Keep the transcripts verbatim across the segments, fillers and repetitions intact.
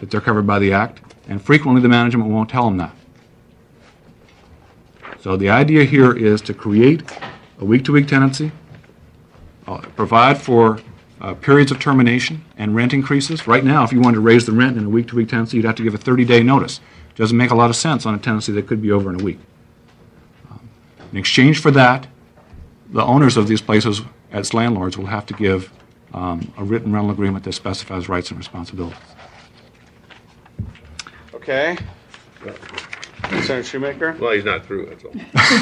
that they're covered by the Act, and frequently the management won't tell them that. So the idea here is to create a week-to-week tenancy, uh, provide for uh, periods of termination and rent increases. Right now, if you wanted to raise the rent in a week-to-week tenancy, you'd have to give a thirty-day notice. It doesn't make a lot of sense on a tenancy that could be over in a week. Um, in exchange for that, the owners of these places, as landlords, will have to give um, a written rental agreement that specifies rights and responsibilities. Okay. Senator Shoemaker? Well, he's not through, that's all.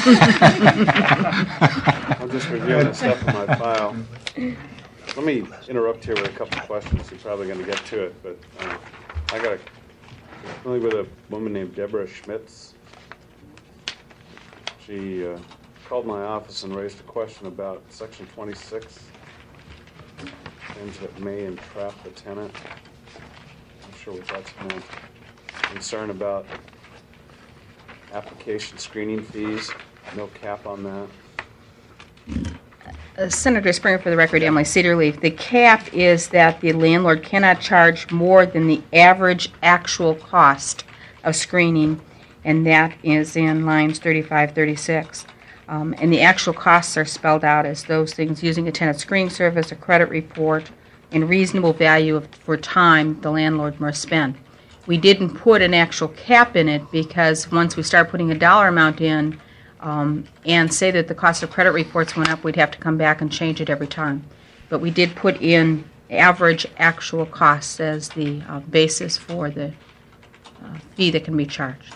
I'm just reviewing the stuff in my file. Let me interrupt here with a couple of questions. You're probably going to get to it, but uh, I got a familiar with a woman named Deborah Schmitz. She uh, called my office and raised a question about Section twenty-six, things that may entrap the tenant. I'm not sure what that's meant. Concern about application screening fees, no cap on that. Uh, Senator Springer, for the record, Emily Cedarleaf, the cap is that the landlord cannot charge more than the average actual cost of screening, and that is in lines thirty-five, thirty-six. Um, and the actual costs are spelled out as those things using a tenant screening service, a credit report, and reasonable value of, for time the landlord must spend. We didn't put an actual cap in it because once we start putting a dollar amount in um, and say that the cost of credit reports went up, we'd have to come back and change it every time. But we did put in average actual costs as the uh, basis for the uh, fee that can be charged.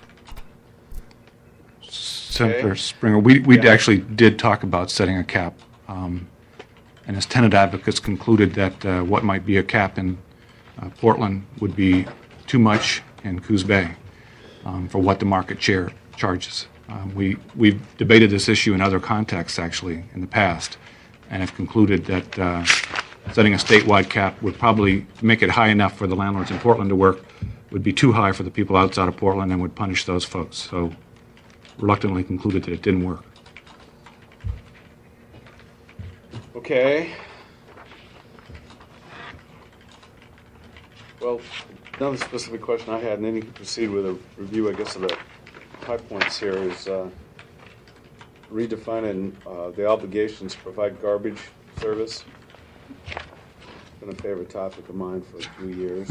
Senator Okay. Springer, we, we Yeah. actually did talk about setting a cap, um, and as tenant advocates concluded that uh, what might be a cap in uh, Portland would be too much in Coos Bay um, for what the market share charges. Um, we, we've debated this issue in other contexts, actually, in the past, and have concluded that uh, setting a statewide cap would probably make it high enough for the landlords in Portland to work, would be too high for the people outside of Portland and would punish those folks. So reluctantly concluded that it didn't work. Okay. Well, another specific question I had, and then you can proceed with a review, I guess, of the high points here, is uh, redefining uh, the obligations to provide garbage service. It's been a favorite topic of mine for a few years.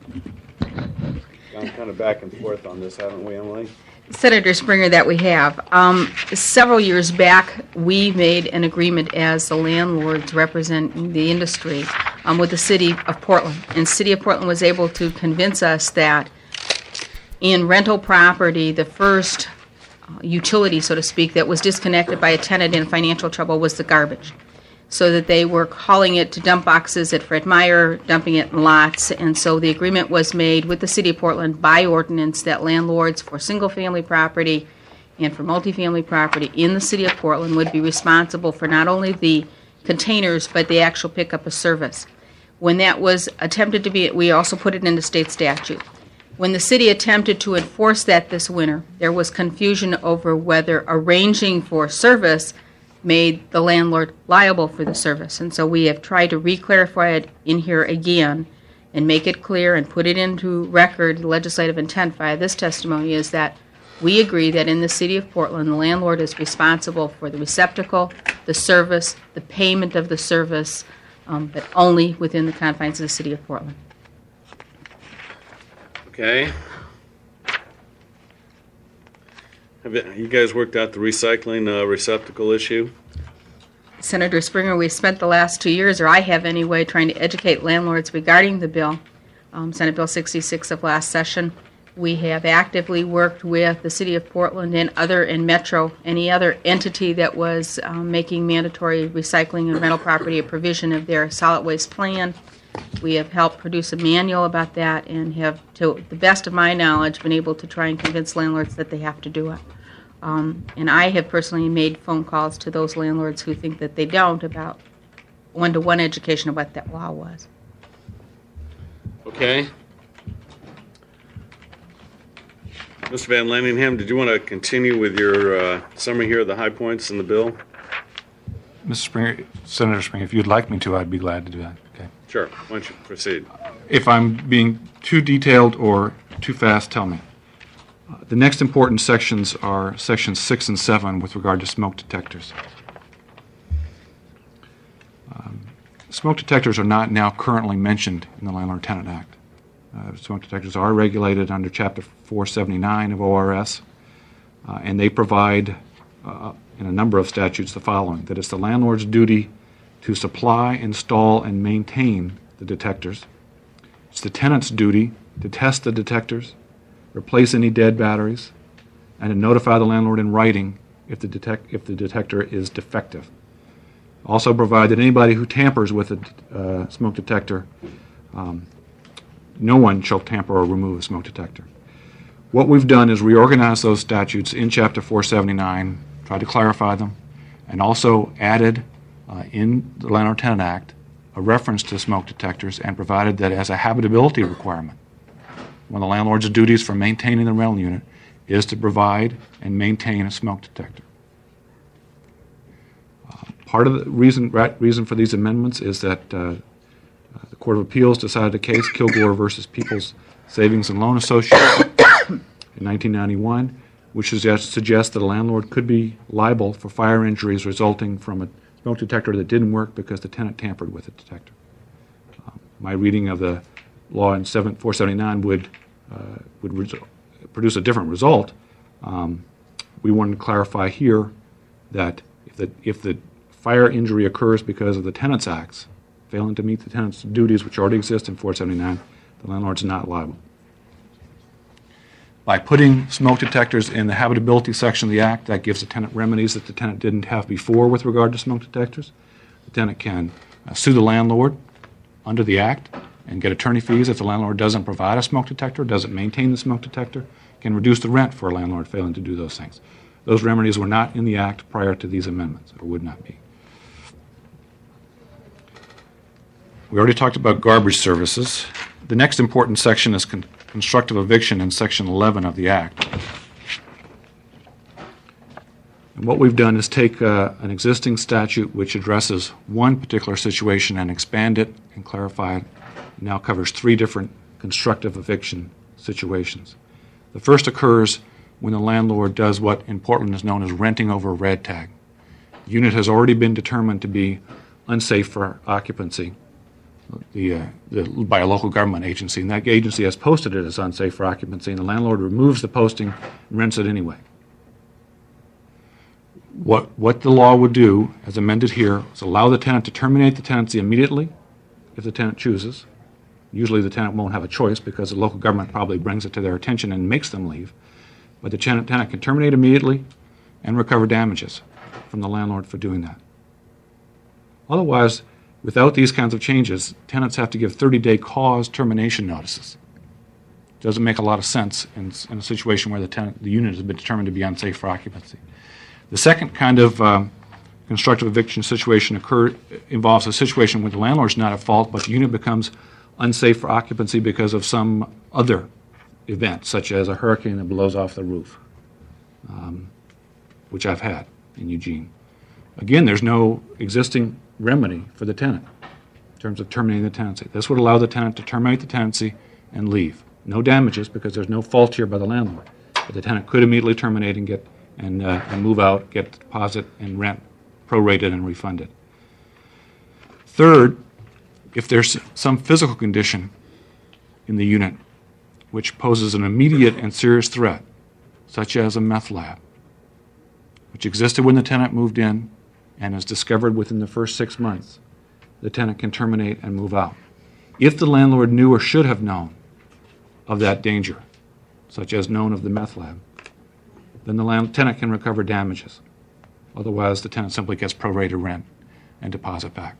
Gone kind of back and forth on this, haven't we, Emily? Senator Springer, that we have. Um, several years back, we made an agreement as the landlords representing the industry um, with the City of Portland. And City of Portland was able to convince us that in rental property, the first uh, utility, so to speak, that was disconnected by a tenant in financial trouble was the garbage. So that they were hauling it to dump boxes at Fred Meyer, dumping it in lots, and so the agreement was made with the City of Portland by ordinance that landlords for single-family property and for multifamily property in the City of Portland would be responsible for not only the containers but the actual pickup of service. When that was attempted to be, we also put it into state statute. When the city attempted to enforce that this winter, there was confusion over whether arranging for service made the landlord liable for the service. And so we have tried to re-clarify it in here again and make it clear and put it into record. Legislative intent via this testimony is that we agree that in the City of Portland, the landlord is responsible for the receptacle, the service, the payment of the service, um, but only within the confines of the City of Portland. Okay. Have you guys worked out the recycling uh, receptacle issue? Senator Springer, we spent the last two years, or I have anyway, trying to educate landlords regarding the bill, um, Senate Bill sixty-six of last session. We have actively worked with the City of Portland and other, and Metro, any other entity that was um, making mandatory recycling and rental property a provision of their solid waste plan. We have helped produce a manual about that and have, to the best of my knowledge, been able to try and convince landlords that they have to do it. Um, and I have personally made phone calls to those landlords who think that they don't about one-to-one education of what that law was. Okay. Mister Van Lanningham, did you want to continue with your uh, summary here of the high points in the bill? Mister Springer, Senator Springer, if you'd like me to, I'd be glad to do that. Okay. Sure. Why don't you proceed? If I'm being too detailed or too fast, tell me. Uh, The next important sections are sections six and seven with regard to smoke detectors. Um, Smoke detectors are not now currently mentioned in the Landlord-Tenant Act. Uh, Smoke detectors are regulated under Chapter four seventy-nine of O R S, uh, and they provide, uh, in a number of statutes, the following: that it's the landlord's duty to supply, install, and maintain the detectors. It's the tenant's duty to test the detectors, replace any dead batteries, and to notify the landlord in writing if the, detect, if the detector is defective. Also provide that anybody who tampers with a uh, smoke detector, um, no one shall tamper or remove a smoke detector. What we've done is reorganize those statutes in Chapter four seventy-nine, tried to clarify them, and also added uh, in the Landlord-Tenant Act a reference to smoke detectors and provided that as a habitability requirement, one of the landlord's duties for maintaining the rental unit is to provide and maintain a smoke detector. Uh, part of the reason, right, reason for these amendments is that uh, uh, the Court of Appeals decided a case, Kilgore versus People's Savings and Loan Associates, in nineteen ninety-one, which suggests, suggests that a landlord could be liable for fire injuries resulting from a smoke detector that didn't work because the tenant tampered with the detector. Um, my reading of the law in four seventy-nine would uh, would resu- produce a different result. Um, we wanted to clarify here that if the if the fire injury occurs because of the tenant's acts, failing to meet the tenant's duties, which already exist in four seventy-nine, the landlord's not liable. By putting smoke detectors in the habitability section of the Act, that gives the tenant remedies that the tenant didn't have before with regard to smoke detectors. The tenant can uh, sue the landlord under the Act and get attorney fees if the landlord doesn't provide a smoke detector, doesn't maintain the smoke detector, can reduce the rent for a landlord failing to do those things. Those remedies were not in the Act prior to these amendments, or would not be. We already talked about garbage services. The next important section is con- constructive eviction in Section eleven of the Act. And what we've done is take uh, an existing statute which addresses one particular situation and expand it and clarify it. It now covers three different constructive eviction situations. The first occurs when the landlord does what in Portland is known as renting over a red tag. The unit has already been determined to be unsafe for occupancy the, uh, the, by a local government agency, and that agency has posted it as unsafe for occupancy, and the landlord removes the posting and rents it anyway. What, what the law would do, as amended here, is allow the tenant to terminate the tenancy immediately if the tenant chooses. Usually the tenant won't have a choice because the local government probably brings it to their attention and makes them leave. But the tenant, tenant can terminate immediately and recover damages from the landlord for doing that. Otherwise, without these kinds of changes, tenants have to give thirty-day cause termination notices. Doesn't make a lot of sense in, in a situation where the tenant, the unit has been determined to be unsafe for occupancy. The second kind of um, constructive eviction situation occur, involves a situation where the landlord's not at fault, but the unit becomes unsafe for occupancy because of some other event, such as a hurricane that blows off the roof, um, which I've had in Eugene. Again, there's no existing remedy for the tenant in terms of terminating the tenancy. This would allow the tenant to terminate the tenancy and leave. No damages because there's no fault here by the landlord. But the tenant could immediately terminate and get and, uh, and move out, get the deposit and rent prorated and refunded. Third, if there's some physical condition in the unit which poses an immediate and serious threat, such as a meth lab, which existed when the tenant moved in and is discovered within the first six months, the tenant can terminate and move out. If the landlord knew or should have known of that danger, such as known of the meth lab, then the land, tenant can recover damages. Otherwise, the tenant simply gets prorated rent and deposit back.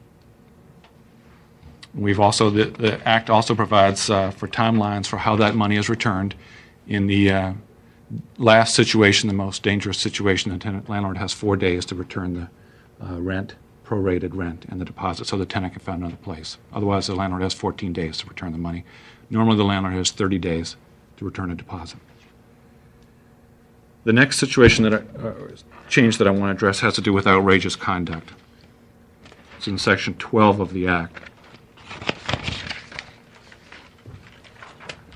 We've also, the, the Act also provides uh, for timelines for how that money is returned. In the uh, last situation, the most dangerous situation, the tenant landlord has four days to return the uh, rent, prorated rent, and the deposit, so the tenant can find another place. Otherwise, the landlord has fourteen days to return the money. Normally, the landlord has thirty days to return a deposit. The next situation that I, uh, change that I want to address has to do with outrageous conduct. It's in Section twelve of the Act.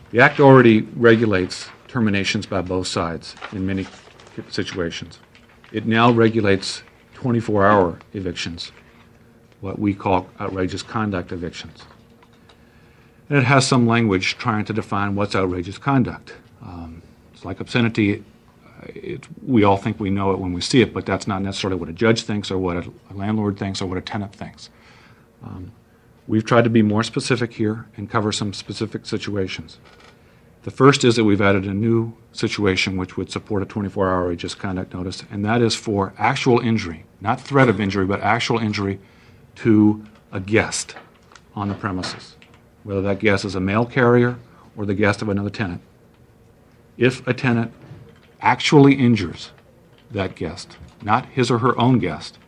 The Act already regulates terminations by both sides in many situations. It now regulates twenty-four hour evictions, what we call outrageous conduct evictions. And it has some language trying to define what's outrageous conduct. Um, it's like obscenity. It, we all think we know it when we see it, but that's not necessarily what a judge thinks or what a, a landlord thinks or what a tenant thinks. Um, we've tried to be more specific here and cover some specific situations. The first is that we've added a new situation which would support a twenty-four hour outrageous conduct notice, and that is for actual injury, not threat of injury, but actual injury to a guest on the premises, whether that guest is a mail carrier or the guest of another tenant. If a tenant actually injures that guest, not his or her own guest,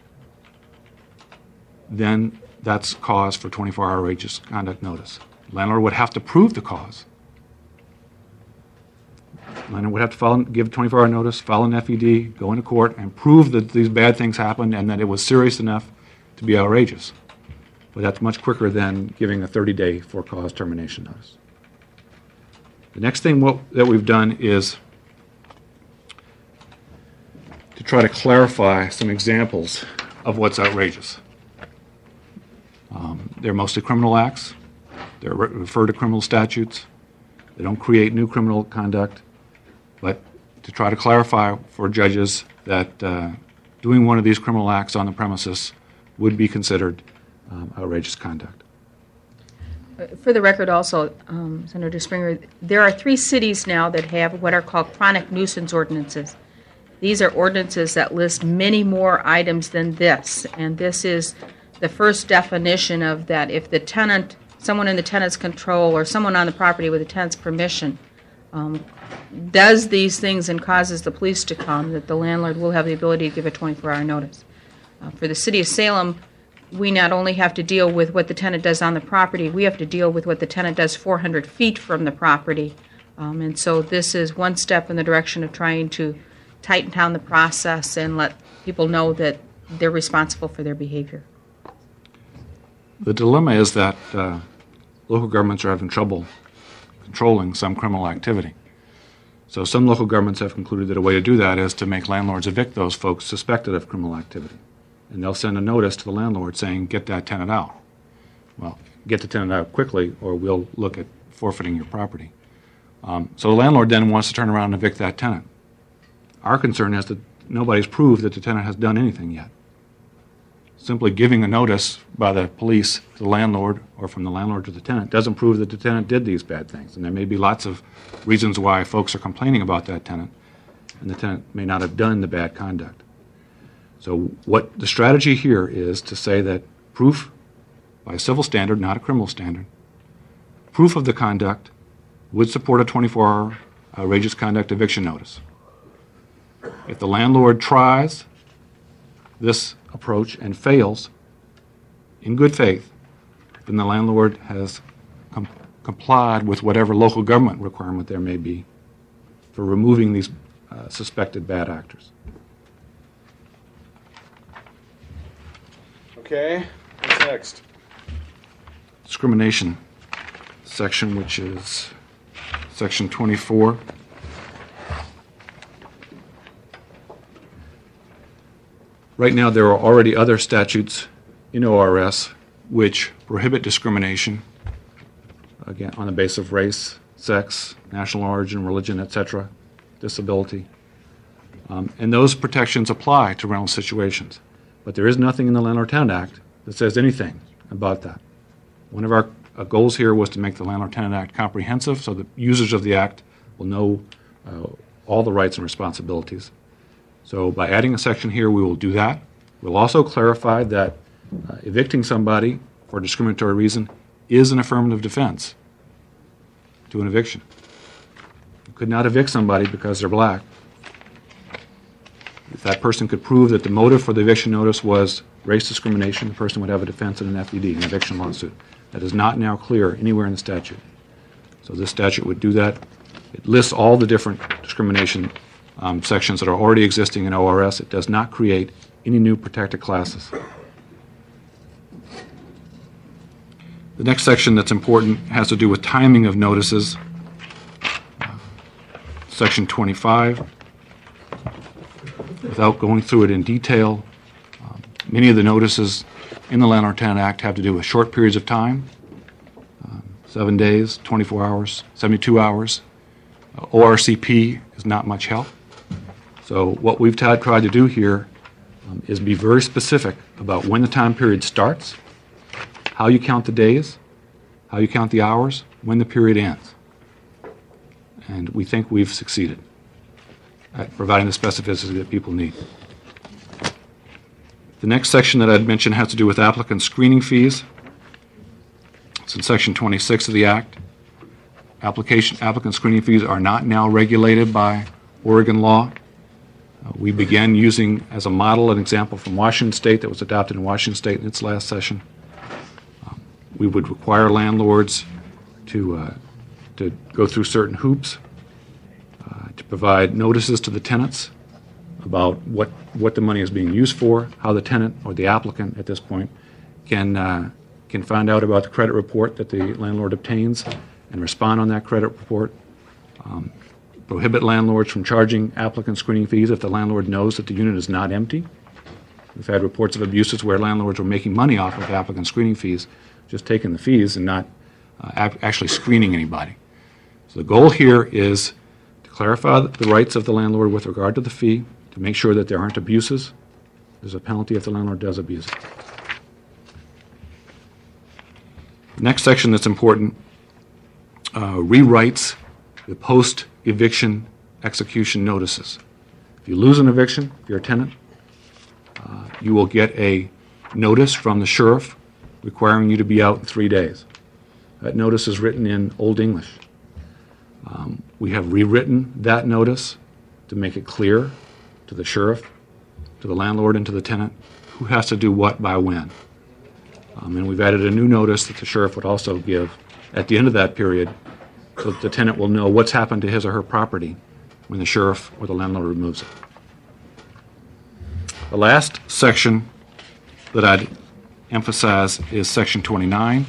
then that's cause for twenty-four hour outrageous conduct notice. Landlord would have to prove the cause. Landlord would have to file, give a twenty-four hour notice, file an F E D, go into court, and prove that these bad things happened and that it was serious enough to be outrageous. But that's much quicker than giving a thirty day for cause termination notice. The next thing what, that we've done is to try to clarify some examples of what's outrageous. Um, they're mostly criminal acts. They re- refer to criminal statutes. They don't create new criminal conduct. But to try to clarify for judges that uh, doing one of these criminal acts on the premises would be considered um, outrageous conduct. For the record also, um, Senator Springer, there are three cities now that have what are called chronic nuisance ordinances. These are ordinances that list many more items than this, and this is the first definition of that. If the tenant, someone in the tenant's control or someone on the property with the tenant's permission um, does these things and causes the police to come, that the landlord will have the ability to give a twenty-four hour notice. Uh, for the city of Salem, we not only have to deal with what the tenant does on the property, we have to deal with what the tenant does four hundred feet from the property. Um, and so this is one step in the direction of trying to tighten down the process and let people know that they're responsible for their behavior. The dilemma is that uh, local governments are having trouble controlling some criminal activity. So some local governments have concluded that a way to do that is to make landlords evict those folks suspected of criminal activity. And they'll send a notice to the landlord saying, get that tenant out. Well, get the tenant out quickly or we'll look at forfeiting your property. Um, so the landlord then wants to turn around and evict that tenant. Our concern is that nobody's proved that the tenant has done anything yet. Simply giving a notice by the police to the landlord or from the landlord to the tenant doesn't prove that the tenant did these bad things. And there may be lots of reasons why folks are complaining about that tenant, and the tenant may not have done the bad conduct. So what the strategy here is to say that proof by a civil standard, not a criminal standard, proof of the conduct would support a twenty-four hour outrageous conduct eviction notice. If the landlord tries this approach and fails in good faith, then the landlord has com- complied with whatever local government requirement there may be for removing these uh, suspected bad actors. Okay, what's next? Discrimination section, which is section twenty-four. Right now, there are already other statutes in O R S which prohibit discrimination, again, on the basis of race, sex, national origin, religion, et cetera, disability. Um, and those protections apply to rental situations. But there is nothing in the Landlord-Tenant Act that says anything about that. One of our uh, goals here was to make the Landlord-Tenant Act comprehensive so that users of the Act will know uh, all the rights and responsibilities. So by adding a section here, we will do that. We'll also clarify that uh, evicting somebody for a discriminatory reason is an affirmative defense to an eviction. You could not evict somebody because they're black. If that person could prove that the motive for the eviction notice was race discrimination, the person would have a defense in an F E D, an eviction lawsuit. That is not now clear anywhere in the statute. So this statute would do that. It lists all the different discrimination um, sections that are already existing in O R S. It does not create any new protected classes. The next section that's important has to do with timing of notices. Section twenty-five. Without going through it in detail, um, many of the notices in the Landlord-Tenant Act have to do with short periods of time, um, seven days, twenty-four hours, seventy-two hours. Uh, O R C P is not much help. So what we've t- tried to do here um, is be very specific about when the time period starts, how you count the days, how you count the hours, when the period ends. And we think we've succeeded at providing the specificity that people need. The next section that I'd mention has to do with applicant screening fees. It's in Section twenty-six of the Act. Application, applicant screening fees are not now regulated by Oregon law. Uh, we began using as a model an example from Washington State that was adopted in Washington State in its last session. Um, we would require landlords to, uh, to go through certain hoops, uh, to provide notices to the tenants about what, what the money is being used for, how the tenant or the applicant at this point can, uh, can find out about the credit report that the landlord obtains and respond on that credit report. Um, prohibit landlords from charging applicant screening fees if the landlord knows that the unit is not empty. We've had reports of abuses where landlords were making money off of applicant screening fees, just taking the fees and not uh, ac- actually screening anybody. So the goal here is to clarify the rights of the landlord with regard to the fee, to make sure that there aren't abuses. There's a penalty if the landlord does abuse it. The next section that's important uh, rewrites the post-eviction execution notices. If you lose an eviction, if you're a tenant, uh, you will get a notice from the sheriff requiring you to be out in three days. That notice is written in Old English. Um, we have rewritten that notice to make it clear to the sheriff, to the landlord, and to the tenant who has to do what by when. Um, and we've added a new notice that the sheriff would also give at the end of that period so that the tenant will know what's happened to his or her property when the sheriff or the landlord removes it. The last section that I'd emphasize is Section twenty-nine.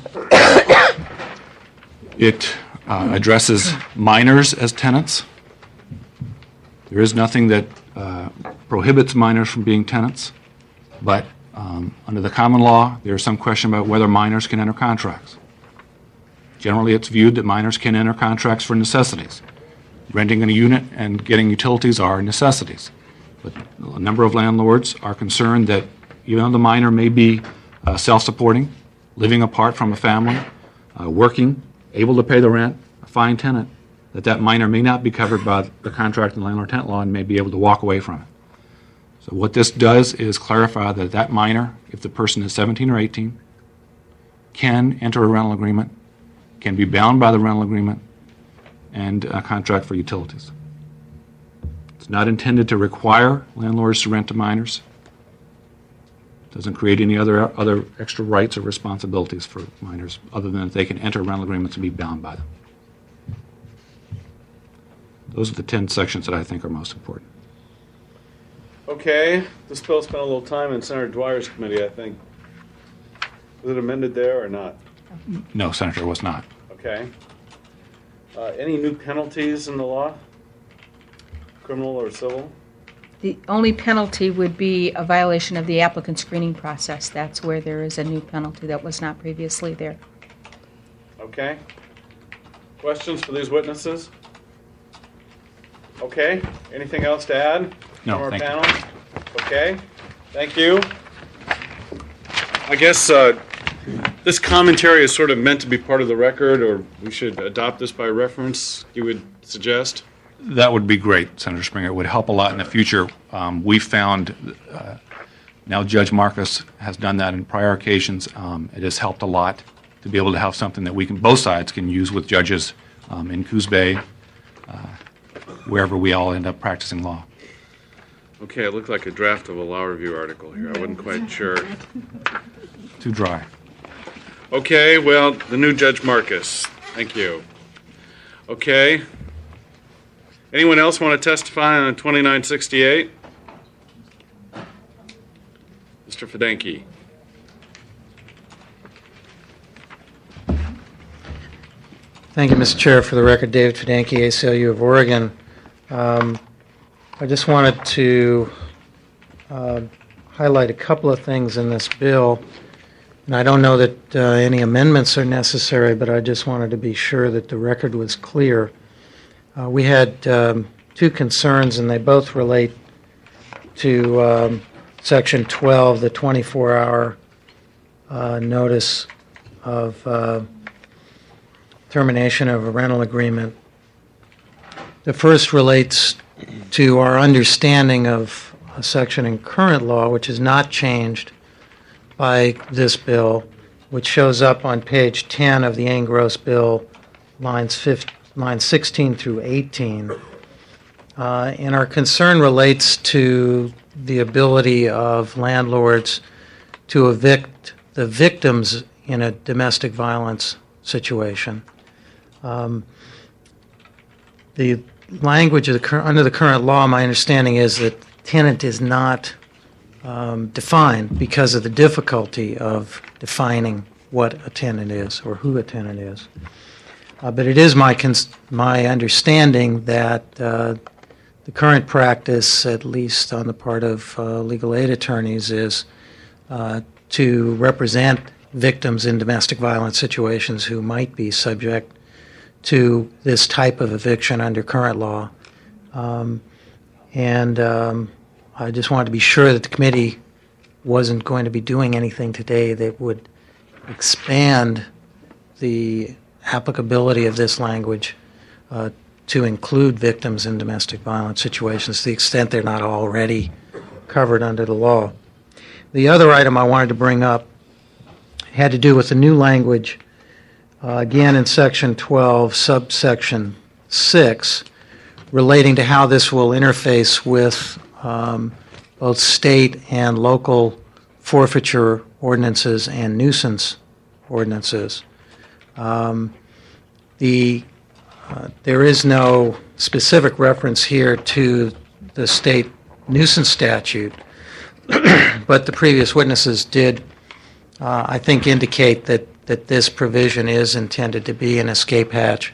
It uh, addresses minors as tenants. There is nothing that uh, prohibits minors from being tenants, but um, under the common law, there is some question about whether minors can enter contracts. Generally, it's viewed that minors can enter contracts for necessities. Renting a unit and getting utilities are necessities. But a number of landlords are concerned that even though the minor may be uh, self-supporting, living apart from a family, uh, working, able to pay the rent, a fine tenant, that that minor may not be covered by the contract and landlord-tenant law and may be able to walk away from it. So what this does is clarify that that minor, if the person is seventeen or eighteen, can enter a rental agreement, can be bound by the rental agreement, and a contract for utilities. It's not intended to require landlords to rent to minors. It doesn't create any other other extra rights or responsibilities for minors other than that they can enter rental agreements and be bound by them. Those are the ten sections that I think are most important. Okay, this bill spent a little time in Senator Dwyer's committee, I think. Was it amended there or not? No, Senator, it was not. Okay. Uh, any new penalties in the law? Criminal or civil? The only penalty would be a violation of the applicant screening process. That's where there is a new penalty that was not previously there. Okay. Questions for these witnesses? Okay. Anything else to add No, from our thank you. panel? Okay. Thank you. I guess uh, this commentary is sort of meant to be part of the record, or we should adopt this by reference, you would suggest? That would be great, Senator Springer. It would help a lot in the future. Um, we found, uh, now Judge Marcus has done that in prior occasions. Um, it has helped a lot to be able to have something that we can, both sides can use with judges um, in Coos Bay, uh, wherever we all end up practicing law. Okay, it looked like a draft of a law review article here. I wasn't quite sure. Too dry. Okay, well, the new Judge Marcus. Thank you. Okay. Anyone else want to testify on twenty-nine sixty-eight? Mister Fidanki. Thank you, Mister Chair. For the record, David Fidanki, A C L U of Oregon. Um, I just wanted to uh, highlight a couple of things in this bill. And I don't know that uh, any amendments are necessary, but I just wanted to be sure that the record was clear. Uh, we had um, two concerns, and they both relate to um, Section twelve, the twenty-four hour uh, notice of uh, termination of a rental agreement. The first relates to our understanding of a section in current law, which is not changed by this bill, which shows up on page ten of the Ann-Gross bill, lines fifteen, lines sixteen through eighteen. Uh, and our concern relates to the ability of landlords to evict the victims in a domestic violence situation. Um, the language of the cur- under the current law, my understanding is that tenant is not um, defined because of the difficulty of defining what a tenant is or who a tenant is. Uh, but it is my cons- my understanding that uh, the current practice, at least on the part of uh, legal aid attorneys, is uh, to represent victims in domestic violence situations who might be subject to this type of eviction under current law. Um, and um, I just wanted to be sure that the committee wasn't going to be doing anything today that would expand the applicability of this language uh, to include victims in domestic violence situations to the extent they're not already covered under the law. The other item I wanted to bring up had to do with the new language, uh, again in Section twelve, subsection six, relating to how this will interface with um, both state and local forfeiture ordinances and nuisance ordinances. Um, the uh, there is no specific reference here to the state nuisance statute, but the previous witnesses did, uh, I think, indicate that, that this provision is intended to be an escape hatch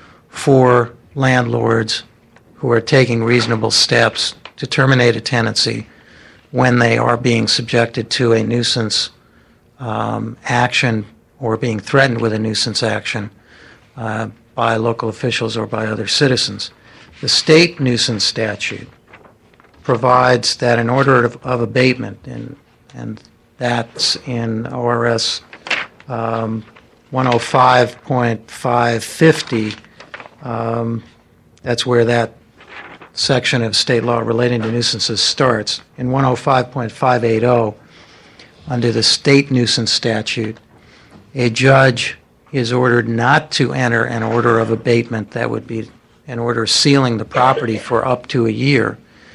for landlords who are taking reasonable steps to terminate a tenancy when they are being subjected to a nuisance um, action or being threatened with a nuisance action uh, by local officials or by other citizens. The state nuisance statute provides that an order of, of abatement, and, and that's in O R S um, one oh five point five fifty, um, that's where that section of state law relating to nuisances starts. In one oh five point five eighty, under the state nuisance statute, a judge is ordered not to enter an order of abatement, that would be an order sealing the property for up to a year,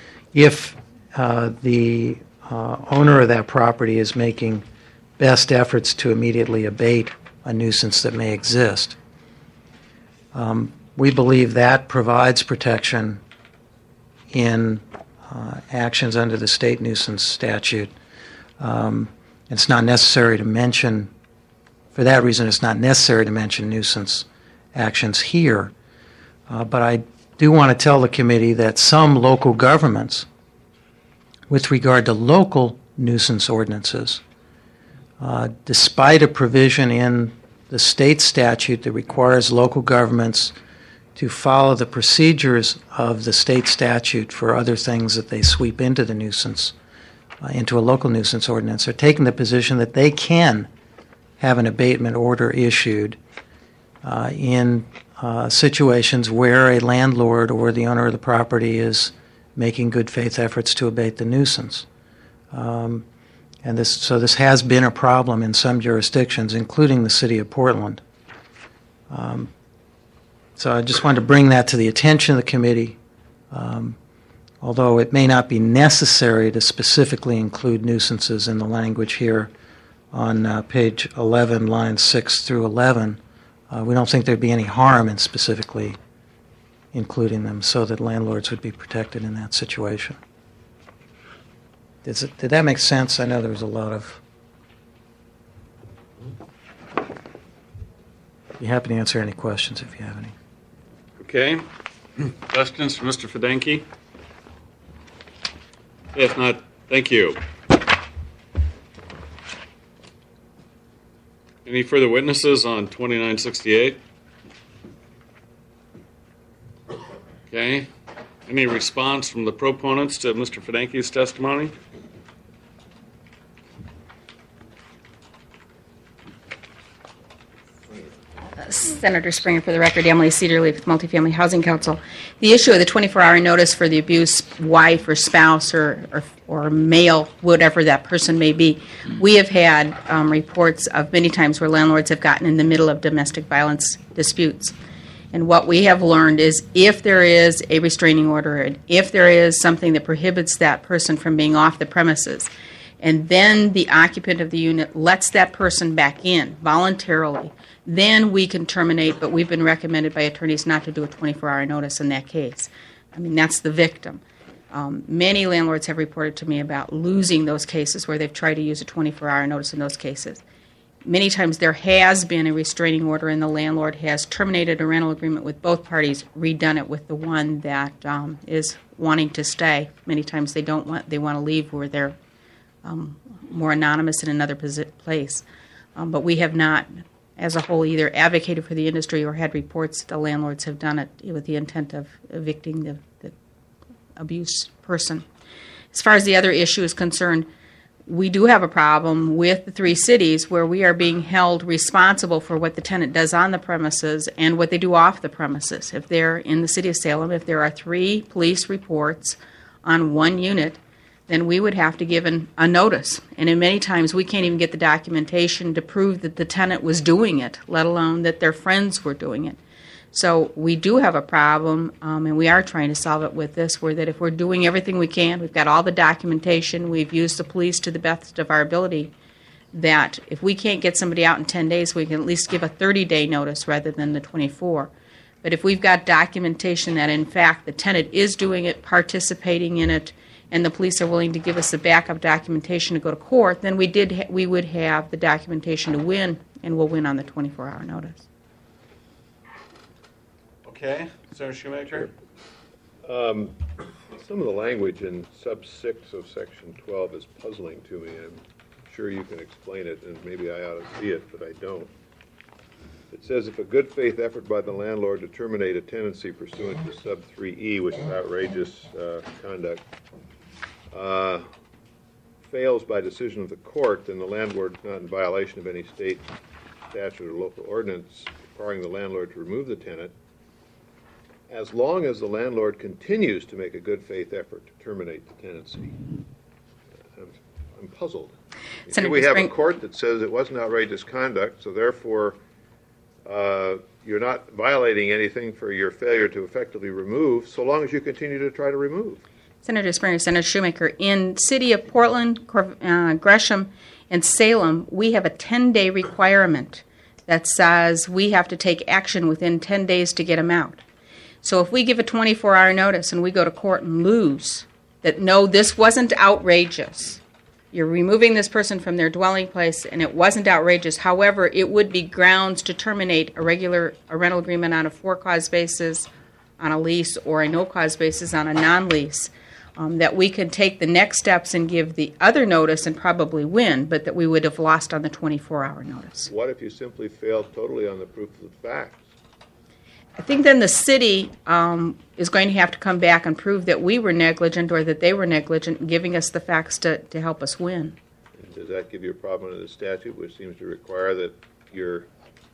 if uh, the uh, owner of that property is making best efforts to immediately abate a nuisance that may exist. Um, we believe that provides protection in uh, actions under the state nuisance statute. Um, it's not necessary to mention, for that reason, it's not necessary to mention nuisance actions here. Uh, but I do want to tell the committee that some local governments, with regard to local nuisance ordinances, uh, despite a provision in the state statute that requires local governments to follow the procedures of the state statute for other things that they sweep into the nuisance, uh, into a local nuisance ordinance, are taking the position that they can have an abatement order issued uh, in uh, situations where a landlord or the owner of the property is making good faith efforts to abate the nuisance. Um, and this, so this has been a problem in some jurisdictions, including the city of Portland. Um, so I just wanted to bring that to the attention of the committee, um, although it may not be necessary to specifically include nuisances in the language here on uh, page eleven, lines six through eleven. Uh, we don't think there'd be any harm in specifically including them so that landlords would be protected in that situation. Does it, did that make sense? I know there was a lot of... Be happy to answer any questions if you have any. Okay. Questions for Mister Fedenke? If not, thank you. Any further witnesses on twenty-nine sixty-eight? Okay. Any response from the proponents to Mister Fedenke's testimony? Senator Springer, for the record, Emily Cedarleaf, Multifamily Housing Council. The issue of the twenty-four hour notice for the abused wife or spouse or, or, or male, whatever that person may be, we have had um, reports of many times where landlords have gotten in the middle of domestic violence disputes. And what we have learned is if there is a restraining order, and if there is something that prohibits that person from being off the premises, and then the occupant of the unit lets that person back in voluntarily, then we can terminate, but we've been recommended by attorneys not to do a twenty-four hour notice in that case. I mean, that's the victim. Um, many landlords have reported to me about losing those cases where they've tried to use a twenty-four hour notice in those cases. Many times there has been a restraining order and the landlord has terminated a rental agreement with both parties, redone it with the one that um, is wanting to stay. Many times they don't want, they want to leave where they're um, more anonymous in another posi- place. Um, but we have not, as a whole, either advocated for the industry or had reports that the landlords have done it with the intent of evicting the, the abused person. As far as the other issue is concerned, we do have a problem with the three cities where we are being held responsible for what the tenant does on the premises and what they do off the premises. If they're in the city of Salem, if there are three police reports on one unit, then we would have to give an, a notice. And in many times we can't even get the documentation to prove that the tenant was doing it, let alone that their friends were doing it. So we do have a problem, um, and we are trying to solve it with this, where that if we're doing everything we can, we've got all the documentation, we've used the police to the best of our ability, that if we can't get somebody out in ten days, we can at least give a thirty day notice rather than the twenty-four. But if we've got documentation that, in fact, the tenant is doing it, participating in it, and the police are willing to give us the backup documentation to go to court, then we did ha- we would have the documentation to win, and we'll win on the twenty-four hour notice. Okay. Senator Shoemaker? Um, some of the language in sub six of section twelve is puzzling to me. I'm sure you can explain it, and maybe I ought to see it, but I don't. It says, if a good faith effort by the landlord to terminate a tenancy pursuant to sub three E, which is outrageous uh, conduct, uh, fails by decision of the court, then the landlord is not in violation of any state statute or local ordinance requiring the landlord to remove the tenant, as long as the landlord continues to make a good faith effort to terminate the tenancy. I'm, I'm puzzled. Here we have Spring- a court that says it wasn't outrageous conduct, so therefore uh, you're not violating anything for your failure to effectively remove, so long as you continue to try to remove. Senator Springer, Senator Shoemaker, in city of Portland, Cor- uh, Gresham, and Salem, we have a ten day requirement that says we have to take action within ten days to get them out. So if we give a twenty-four hour notice and we go to court and lose, that no, this wasn't outrageous, you're removing this person from their dwelling place and it wasn't outrageous, however, it would be grounds to terminate a regular a rental agreement on a for-cause basis, on a lease, or a no-cause basis on a non-lease, um, that we could take the next steps and give the other notice and probably win, but that we would have lost on the twenty-four hour notice. What if you simply failed totally on the proof of the facts? I think then the city um, is going to have to come back and prove that we were negligent or that they were negligent in giving us the facts to, to help us win. And does that give you a problem under the statute, which seems to require that you're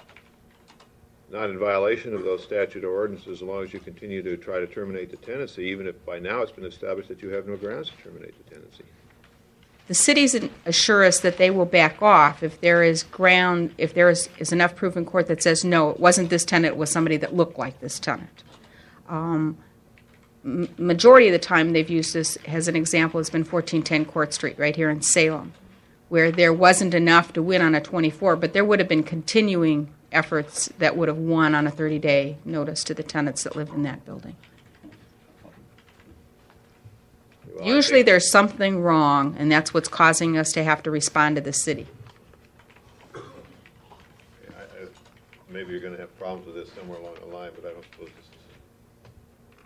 not in violation of those statute or ordinances as long as you continue to try to terminate the tenancy, even if by now it's been established that you have no grounds to terminate the tenancy? The cities assure us that they will back off if there is ground, if there is, is enough proof in court that says, no, it wasn't this tenant, it was somebody that looked like this tenant. Um, m- majority of the time they've used this as an example has been fourteen ten Court Street right here in Salem, where there wasn't enough to win on a twenty-four, but there would have been continuing efforts that would have won on a thirty day notice to the tenants that lived in that building. Well, Usually think, there's something wrong, and that's what's causing us to have to respond to the city. I, I, maybe you're going to have problems with this somewhere along the line, but I don't suppose this is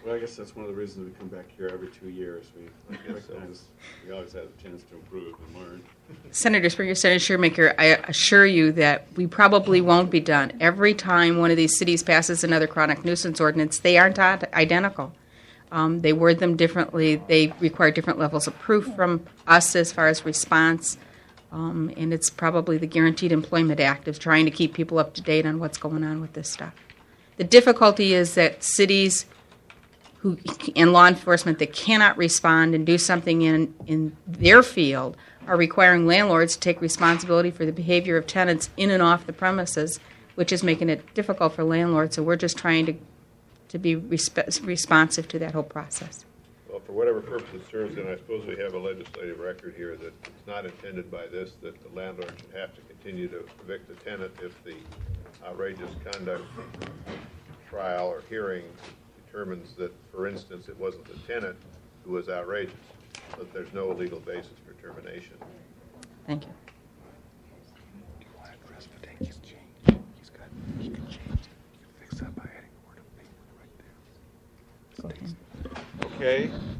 Well, I guess that's one of the reasons we come back here every two years. We recognize we always have a chance to improve and learn. Senator Springer, Senator Schurmaker, I assure you that we probably won't be done. Every time one of these cities passes another chronic nuisance ordinance, they aren't ad- identical. Um, they word them differently. They require different levels of proof from us as far as response. Um, and it's probably the Guaranteed Employment Act of trying to keep people up to date on what's going on with this stuff. The difficulty is that cities who and law enforcement that cannot respond and do something in, in their field are requiring landlords to take responsibility for the behavior of tenants in and off the premises, which is making it difficult for landlords. So we're just trying to to be resp- responsive to that whole process. Well, for whatever purpose it serves, then I suppose we have a legislative record here that it's not intended by this that the landlord should have to continue to evict the tenant if the outrageous conduct trial or hearing determines that, for instance, it wasn't the tenant who was outrageous, but there's no legal basis for termination. Thank you. Do you want to address the date you change? He's got, he can change it. You fix that by adding a word of paper right there. Go ahead. Okay,